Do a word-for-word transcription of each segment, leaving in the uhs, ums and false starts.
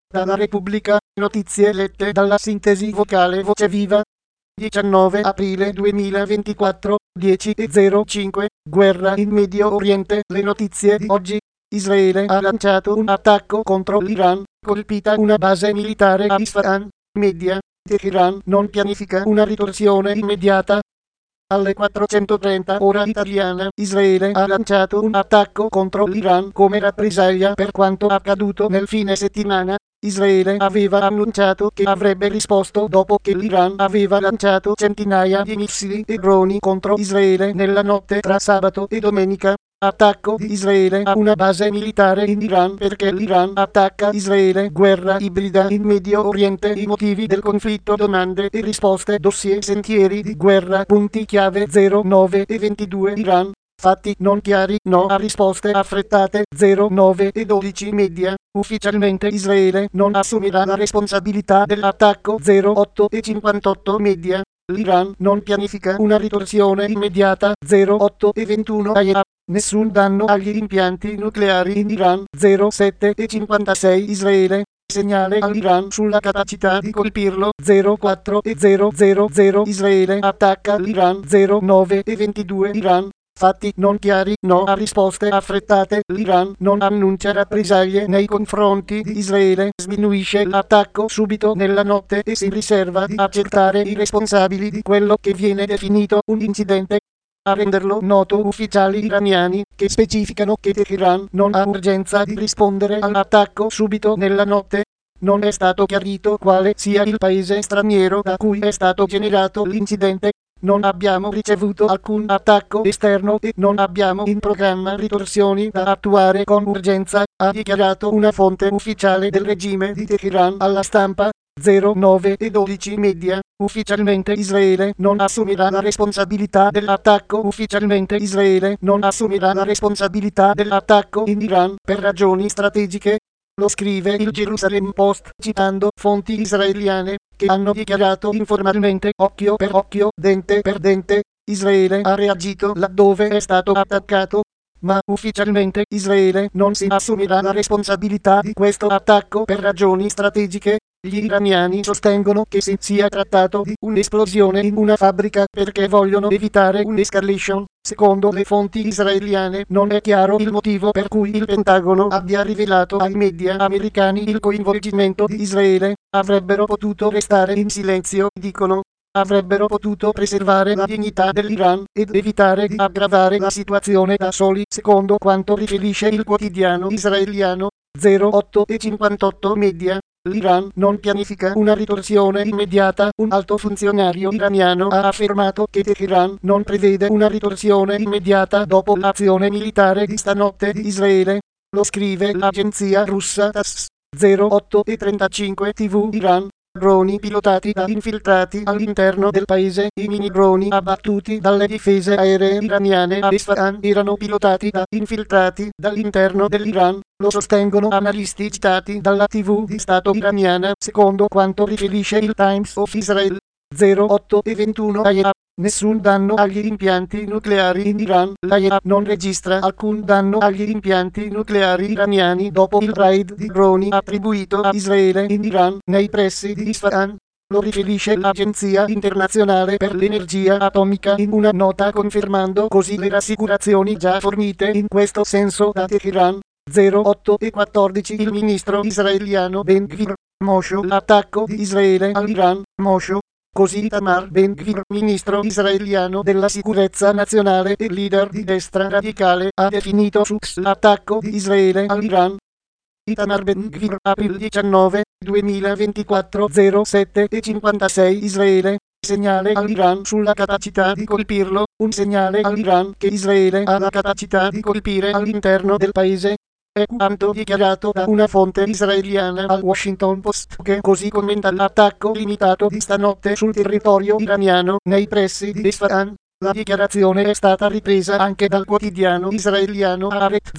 Dalla Repubblica, notizie lette dalla sintesi vocale Voce Viva. diciannove aprile duemilaventiquattro, dieci e zero cinque, guerra in Medio Oriente. Le notizie di oggi. Israele ha lanciato un attacco contro l'Iran, colpita una base militare a Isfahan. Media. Teheran non pianifica una ritorsione immediata. Alle quattrocentotrenta ora italiana, Israele ha lanciato un attacco contro l'Iran come rappresaglia per quanto accaduto nel fine settimana. Israele aveva annunciato che avrebbe risposto dopo che l'Iran aveva lanciato centinaia di missili e droni contro Israele nella notte tra sabato e domenica. Attacco di Israele a una base militare in Iran perché l'Iran attacca Israele. Guerra ibrida in Medio Oriente. I motivi del conflitto. Domande e risposte. Dossier sentieri di guerra. Punti chiave zero nove e ventidue. Iran. Fatti non chiari. No a risposte affrettate. zero nove e dodici. Media. Ufficialmente Israele non assumerà la responsabilità dell'attacco. zero otto e cinquantotto. Media. L'Iran non pianifica una ritorsione immediata. zero otto e ventuno. Aia. Nessun danno agli impianti nucleari in Iran. zero sette e cinquantasei. Israele. Segnale all'Iran sulla capacità di colpirlo. zero quattro e zero zero zero. Israele attacca l'Iran. zero nove e ventidue. Iran. Fatti non chiari. No a risposte affrettate. L'Iran non annuncia rappresaglie nei confronti di Israele. Sminuisce l'attacco subito nella notte e si riserva di accertare i responsabili di quello che viene definito un incidente. A renderlo noto ufficiali iraniani, che specificano che Teheran non ha urgenza di rispondere all'attacco subito nella notte. Non è stato chiarito quale sia il paese straniero da cui è stato generato l'incidente. Non abbiamo ricevuto alcun attacco esterno e non abbiamo in programma ritorsioni da attuare con urgenza, ha dichiarato una fonte ufficiale del regime di Teheran alla stampa. zero nove e dodici. Media. Ufficialmente Israele non assumerà la responsabilità dell'attacco. Ufficialmente Israele non assumerà la responsabilità dell'attacco in Iran per ragioni strategiche. Lo scrive il Jerusalem Post citando fonti israeliane che hanno dichiarato informalmente occhio per occhio, dente per dente. Israele ha reagito laddove è stato attaccato, ma ufficialmente Israele non si assumerà la responsabilità di questo attacco per ragioni strategiche. Gli iraniani sostengono che si sia trattato di un'esplosione in una fabbrica perché vogliono evitare un'escalation. Secondo le fonti israeliane non è chiaro il motivo per cui il Pentagono abbia rivelato ai media americani il coinvolgimento di Israele. Avrebbero potuto restare in silenzio, dicono. Avrebbero potuto preservare la dignità dell'Iran ed evitare di aggravare la situazione da soli, secondo quanto riferisce il quotidiano israeliano. zero otto e cinquantotto. Media. L'Iran non pianifica una ritorsione immediata. Un alto funzionario iraniano ha affermato che Teheran non prevede una ritorsione immediata dopo l'azione militare di stanotte di Israele. Lo scrive l'agenzia russa TASS. zero otto e trentacinque. tivù Iran. Droni pilotati da infiltrati all'interno del paese. I mini droni abbattuti dalle difese aeree iraniane a Isfahan erano pilotati da infiltrati dall'interno dell'Iran. Lo sostengono analisti citati dalla tivù di Stato iraniana, secondo quanto riferisce il Times of Israel. zero otto e ventuno. A I A. Nessun danno agli impianti nucleari in Iran. L'A I A non registra alcun danno agli impianti nucleari iraniani dopo il raid di droni attribuito a Israele in Iran, nei pressi di Isfahan. Lo riferisce l'Agenzia Internazionale per l'Energia Atomica in una nota, confermando così le rassicurazioni già fornite in questo senso da Teheran. zero otto e quattordici. Il ministro israeliano Ben Gvir. Mosho l'attacco di Israele all'Iran. Mosho. Così Itamar Ben Gvir, ministro israeliano della sicurezza nazionale e leader di destra radicale, ha definito su X l'attacco di Israele all'Iran. Itamar Ben Gvir. Aprile diciannove, duemilaventiquattro. zero sette e cinquantasei. Israele. Segnale all'Iran sulla capacità di colpirlo. Un segnale all'Iran che Israele ha la capacità di colpire all'interno del paese. È quanto dichiarato da una fonte israeliana al Washington Post, che così commenta l'attacco limitato di stanotte sul territorio iraniano, nei pressi di Isfahan. La dichiarazione è stata ripresa anche dal quotidiano israeliano Haaretz.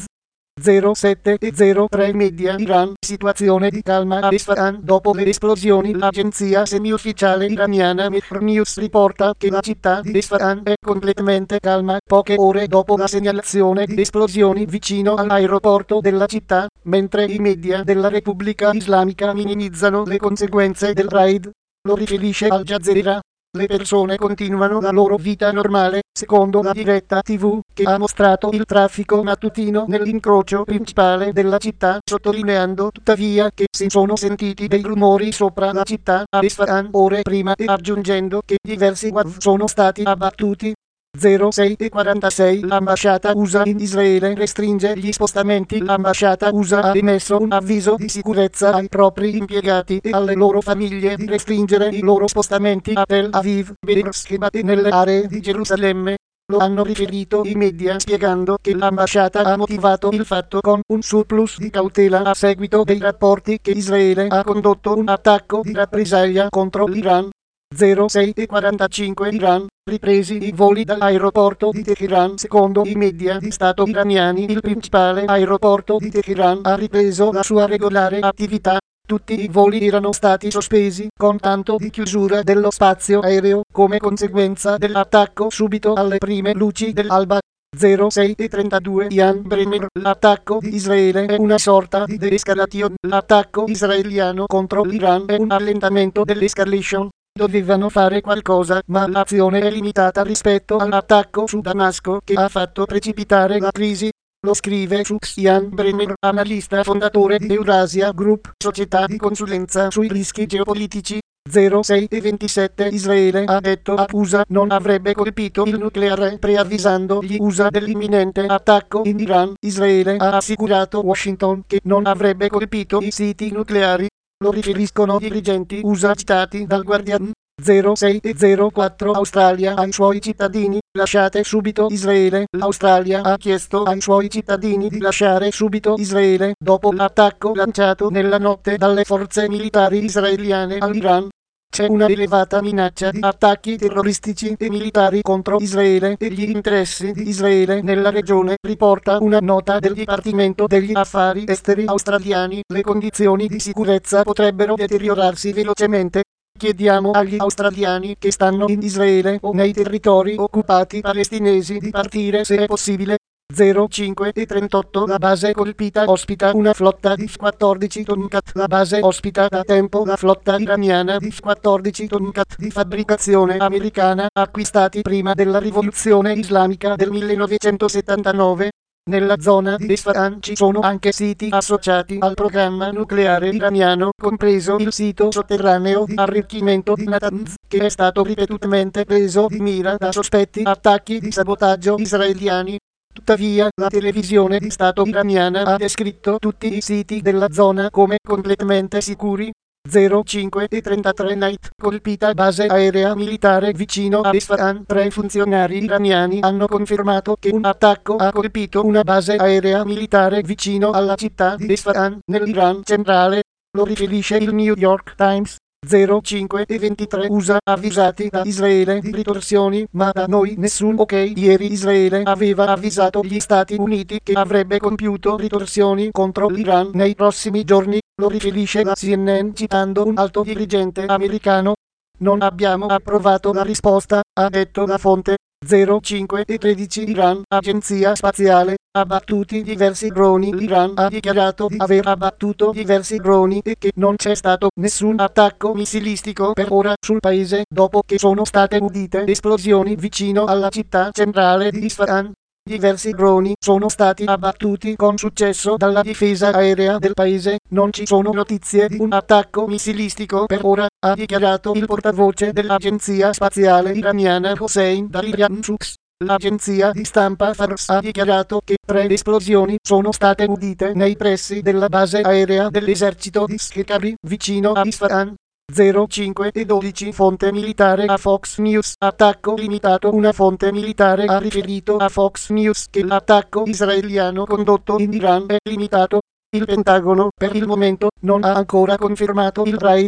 zero sette e zero tre Media Iran. Situazione di calma a Isfahan dopo le esplosioni. L'agenzia semi-ufficiale iraniana Mehr News riporta che la città di Isfahan è completamente calma poche ore dopo la segnalazione di esplosioni vicino all'aeroporto della città, mentre i media della Repubblica Islamica minimizzano le conseguenze del raid. Lo riferisce Al Jazeera. Le persone continuano la loro vita normale, secondo la diretta tivù, che ha mostrato il traffico mattutino nell'incrocio principale della città, sottolineando tuttavia che si sono sentiti dei rumori sopra la città a Isfahan ore prima e aggiungendo che diversi Waf sono stati abbattuti. zero sei e quarantasei L'ambasciata U S A in Israele restringe gli spostamenti. L'ambasciata U S A ha emesso un avviso di sicurezza ai propri impiegati e alle loro famiglie di restringere i loro spostamenti a Tel Aviv, Beersheba e nelle aree di Gerusalemme. Lo hanno riferito i media spiegando che l'ambasciata ha motivato il fatto con un surplus di cautela a seguito dei rapporti che Israele ha condotto un attacco di rappresaglia contro l'Iran. zero sei e quarantacinque Iran. Ripresi i voli dall'aeroporto di Teheran. Secondo i media di Stato iraniani, il principale aeroporto di Teheran ha ripreso la sua regolare attività. Tutti i voli erano stati sospesi, con tanto di chiusura dello spazio aereo, come conseguenza dell'attacco subito alle prime luci dell'alba. zero sei e trentadue Ian Bremer. L'attacco di Israele è una sorta di de-escalation. L'attacco israeliano contro l'Iran è un allentamento dell'escalation. Dovevano fare qualcosa, ma l'azione è limitata rispetto all'attacco su Damasco che ha fatto precipitare la crisi. Lo scrive Fuchs Ian Bremer, analista fondatore di Eurasia Group, società di consulenza sui rischi geopolitici. zero sei e ventisette Israele ha detto a U S A non avrebbe colpito il nucleare, preavvisando gli U S A dell'imminente attacco in Iran. Israele ha assicurato Washington che non avrebbe colpito i siti nucleari. Lo riferiscono dirigenti U S A citati dal Guardian. zero sei e zero quattro Australia ai suoi cittadini, lasciate subito Israele. L'Australia ha chiesto ai suoi cittadini di lasciare subito Israele, dopo l'attacco lanciato nella notte dalle forze militari israeliane all'Iran. C'è una elevata minaccia di attacchi terroristici e militari contro Israele e gli interessi di Israele nella regione, riporta una nota del Dipartimento degli Affari Esteri australiani. Le condizioni di sicurezza potrebbero deteriorarsi velocemente. Chiediamo agli australiani che stanno in Israele o nei territori occupati palestinesi di partire se è possibile. zero cinque e trentotto La base colpita ospita una flotta di F quattordici Tomcat. La base ospita da tempo la flotta iraniana di F quattordici Tomcat di fabbricazione americana, acquistati prima della rivoluzione islamica del millenovecentosettantanove. Nella zona di Isfahan ci sono anche siti associati al programma nucleare iraniano, compreso il sito sotterraneo di arricchimento di Natanz, che è stato ripetutamente preso di mira da sospetti attacchi di sabotaggio israeliani. Tuttavia, la televisione di Stato iraniana ha descritto tutti i siti della zona come completamente sicuri. zero cinque e trentatré Night. Colpita base aerea militare vicino a Isfahan. Tre funzionari iraniani hanno confermato che un attacco ha colpito una base aerea militare vicino alla città di Isfahan, nell'Iran centrale. Lo riferisce il New York Times. zero cinque e ventitré U S A avvisati da Israele di ritorsioni, ma da noi nessun ok. Ieri Israele aveva avvisato gli Stati Uniti che avrebbe compiuto ritorsioni contro l'Iran nei prossimi giorni. Lo riferisce la C N N citando un alto dirigente americano. Non abbiamo approvato la risposta, ha detto la fonte. zero cinque e tredici Iran, agenzia spaziale, abbattuti diversi droni. L'Iran ha dichiarato di aver abbattuto diversi droni e che non c'è stato nessun attacco missilistico per ora sul paese, dopo che sono state udite esplosioni vicino alla città centrale di Isfahan. Diversi droni sono stati abbattuti con successo dalla difesa aerea del paese. Non ci sono notizie di un attacco missilistico per ora, ha dichiarato il portavoce dell'agenzia spaziale iraniana Hossein Daryanshuk. L'agenzia di stampa Fars ha dichiarato che tre esplosioni sono state udite nei pressi della base aerea dell'esercito di Shekari, vicino a Isfahan. zero cinque e dodici Fonte militare a Fox News. Attacco limitato. Una fonte militare ha riferito a Fox News che l'attacco israeliano condotto in Iran è limitato. Il Pentagono, per il momento, non ha ancora confermato il raid.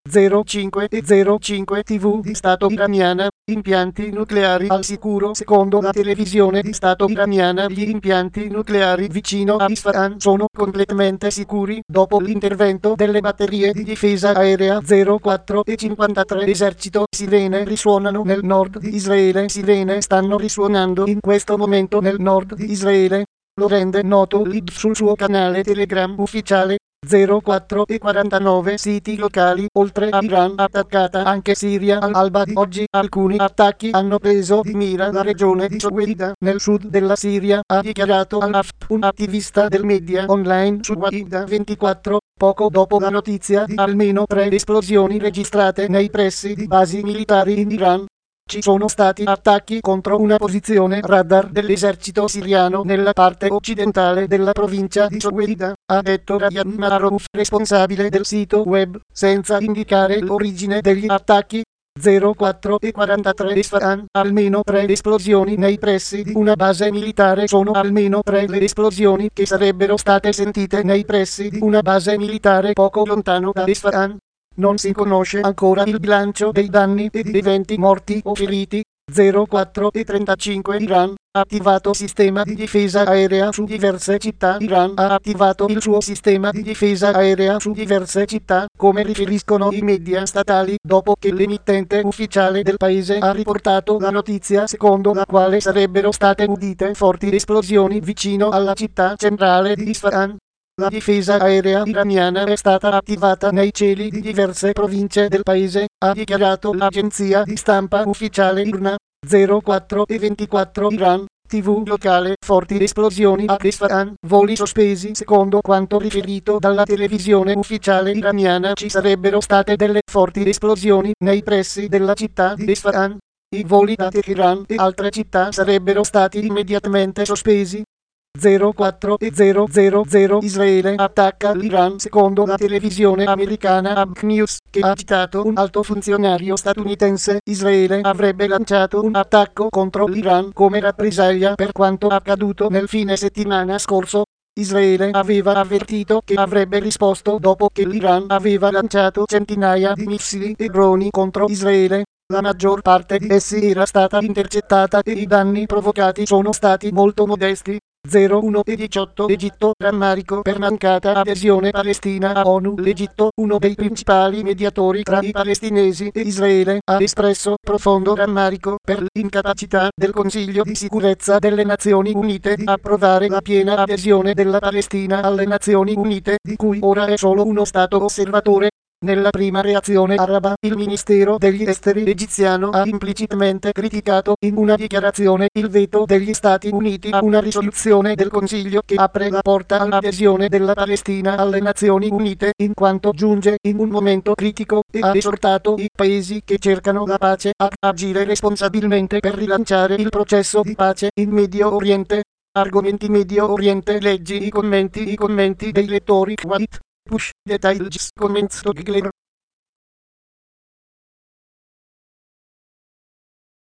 zero cinque e zero cinque tivù di Stato iraniana, impianti nucleari al sicuro. Secondo la televisione di Stato iraniana, gli impianti nucleari vicino a Isfahan sono completamente sicuri dopo l'intervento delle batterie di difesa aerea zero quattro e cinquantatré. Esercito. Sirene risuonano nel nord di Israele. Sirene stanno risuonando in questo momento nel nord di Israele. Lo rende noto l'I D sul suo canale Telegram ufficiale. zero quattro e quarantanove siti locali. Oltre a Iran, attaccata anche Siria all'alba di oggi. Alcuni attacchi hanno preso di mira la regione di Suwaida nel sud della Siria, ha dichiarato Al-Aft, un attivista del media online Suwaida ventiquattro, poco dopo la notizia di almeno tre esplosioni registrate nei pressi di basi militari in Iran. Ci sono stati attacchi contro una posizione radar dell'esercito siriano nella parte occidentale della provincia di Suwaida, ha detto Ryan Marouf, responsabile del sito web, senza indicare l'origine degli attacchi. zero quattro e quarantatré Isfahan, almeno tre esplosioni nei pressi di una base militare. Sono almeno tre le esplosioni che sarebbero state sentite nei pressi di una base militare poco lontano da Isfahan. Non si conosce ancora il bilancio dei danni e di eventi morti o feriti. zero quattro e trentacinque Iran, attivato sistema di difesa aerea su diverse città. Iran ha attivato il suo sistema di difesa aerea su diverse città, come riferiscono i media statali, dopo che l'emittente ufficiale del paese ha riportato la notizia secondo la quale sarebbero state udite forti esplosioni vicino alla città centrale di Isfahan. La difesa aerea iraniana è stata attivata nei cieli di diverse province del paese, ha dichiarato l'agenzia di stampa ufficiale I R N A. zero quattro e ventiquattro Iran, tivù locale, forti esplosioni a Isfahan, voli sospesi. Secondo quanto riferito dalla televisione ufficiale iraniana, ci sarebbero state delle forti esplosioni nei pressi della città di Isfahan. I voli da Teheran e altre città sarebbero stati immediatamente sospesi. zero quattro e zero zero zero Israele attacca l'Iran. Secondo la televisione americana A B C News, che ha citato un alto funzionario statunitense, Israele avrebbe lanciato un attacco contro l'Iran come rappresaglia per quanto accaduto nel fine settimana scorso. Israele aveva avvertito che avrebbe risposto dopo che l'Iran aveva lanciato centinaia di missili e droni contro Israele. La maggior parte di essi era stata intercettata e i danni provocati sono stati molto modesti. zero uno e diciotto Egitto, rammarico per mancata adesione palestina a ONU. L'Egitto, uno dei principali mediatori tra i palestinesi e Israele, ha espresso profondo rammarico per l'incapacità del Consiglio di sicurezza delle Nazioni Unite di approvare la piena adesione della Palestina alle Nazioni Unite, di cui ora è solo uno Stato osservatore. Nella prima reazione araba, il Ministero degli Esteri egiziano ha implicitamente criticato in una dichiarazione il veto degli Stati Uniti a una risoluzione del Consiglio che apre la porta all'adesione della Palestina alle Nazioni Unite, in quanto giunge in un momento critico, e ha esortato i paesi che cercano la pace a agire responsabilmente per rilanciare il processo di pace in Medio Oriente. Argomenti Medio Oriente. Leggi i commenti i commenti dei lettori. White Push details comments to Gigler.